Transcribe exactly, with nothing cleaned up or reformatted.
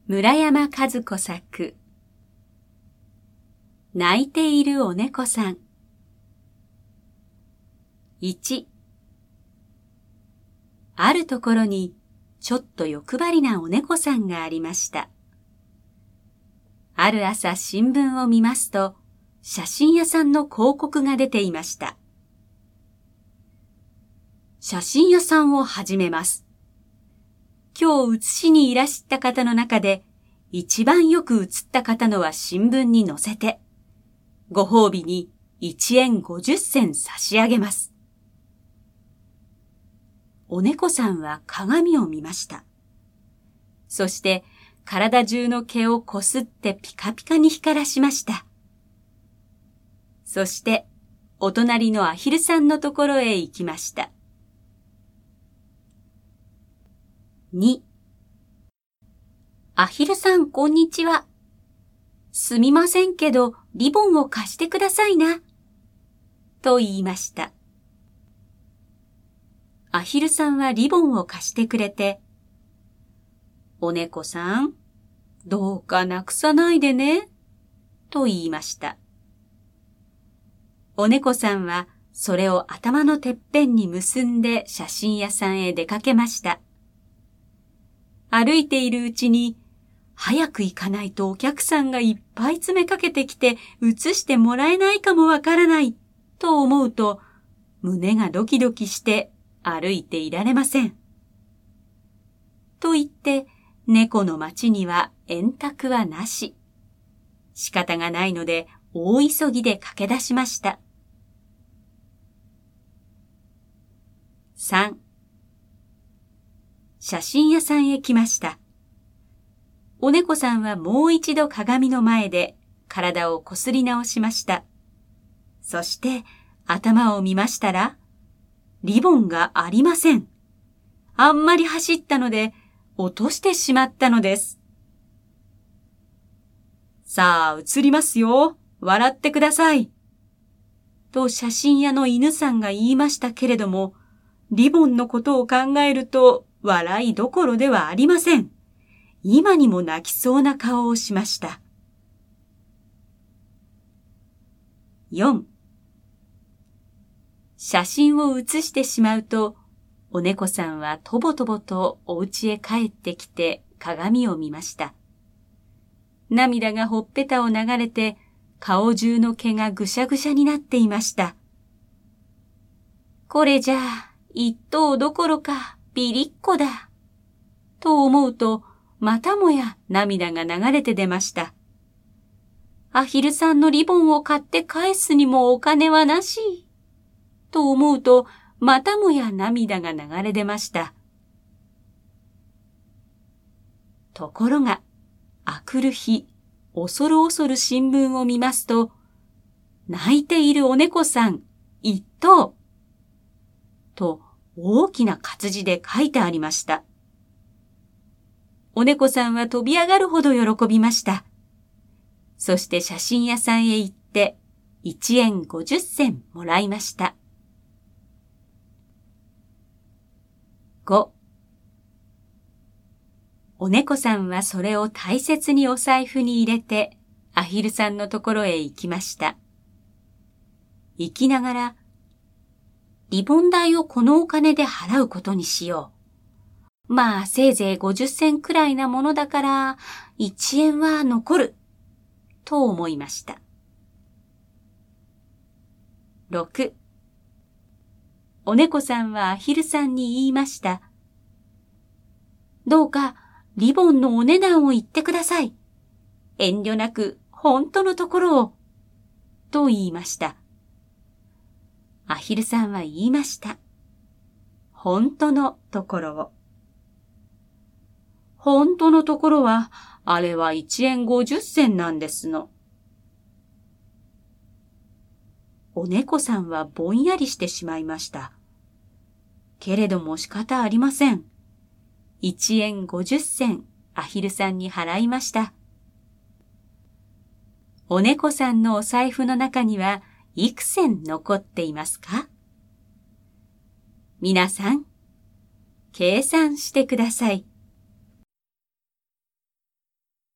村山和子作、泣いているお猫さん。いち、あるところにちょっと欲張りなお猫さんがありました。ある朝新聞を見ますと、写真屋さんの広告が出ていました。写真屋さんを始めます。今日写しにいらした方の中で、一番よく写った方のは新聞に載せて、ご褒美にいちえんごじゅっせん差し上げます。お猫さんは鏡を見ました。そして体中の毛をこすってピカピカに光らしました。そしてお隣のアヒルさんのところへ行きました。に、アヒルさんこんにちは。すみませんけどリボンを貸してくださいな。と言いました。アヒルさんはリボンを貸してくれて、お猫さん、どうかなくさないでね、と言いました。お猫さんはそれを頭のてっぺんに結んで写真屋さんへ出かけました。歩いているうちに、早く行かないとお客さんがいっぱい詰めかけてきて写してもらえないかもわからないと思うと、胸がドキドキして歩いていられません。と言って、猫の町には円卓はなし。仕方がないので大急ぎで駆け出しました。さん、写真屋さんへ来ました。お猫さんはもう一度鏡の前で体をこすり直しました。そして頭を見ましたら、リボンがありません。あんまり走ったので落としてしまったのです。さあ、映りますよ。笑ってください。と写真屋の犬さんが言いましたけれども、リボンのことを考えると笑いどころではありません。今にも泣きそうな顔をしました。よん、写真を写してしまうと、お猫さんはとぼとぼとお家へ帰ってきて鏡を見ました。涙がほっぺたを流れて、顔中の毛がぐしゃぐしゃになっていました。これじゃあ、一等どころかビリッコだ。と思うと、またもや涙が流れて出ました。アヒルさんのリボンを買って返すにもお金はなし。と思うと、またもや涙が流れ出ました。ところが、あくる日、恐る恐る新聞を見ますと、泣いているお猫さん一頭と大きな活字で書いてありました。お猫さんは飛び上がるほど喜びました。そして写真屋さんへ行っていちえんごじゅっせんもらいました。ご、お猫さんはそれを大切にお財布に入れてアヒルさんのところへ行きました。行きながら、リボン代をこのお金で払うことにしよう。まあせいぜいごじゅっせんくらいなものだからいちえんは残ると思いました。ろく、お猫さんはアヒルさんに言いました。どうかリボンのお値段を言ってください。遠慮なく本当のところを。と言いました。アヒルさんは言いました。本当のところを。本当のところは、あれはいちえんごじゅっせんなんですの。お猫さんはぼんやりしてしまいました。けれども仕方ありません。いちえんごじゅっせんアヒルさんに払いました。お猫さんのお財布の中にはいくせん残っていますか？皆さん、計算してください。